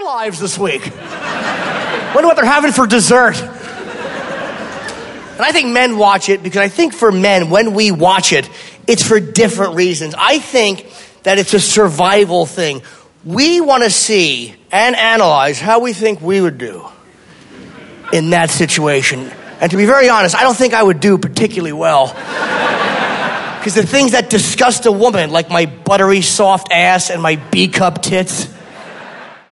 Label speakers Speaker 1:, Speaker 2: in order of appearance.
Speaker 1: lives this week. Wonder what they're having for dessert. And I think men watch it because I think for men, when we watch it, it's for different reasons. I think that it's a survival thing. We want to see and analyze how we think we would do in that situation. And to be very honest, I don't think I would do particularly well. Because the things that disgust a woman, like my buttery soft ass and my B-cup tits,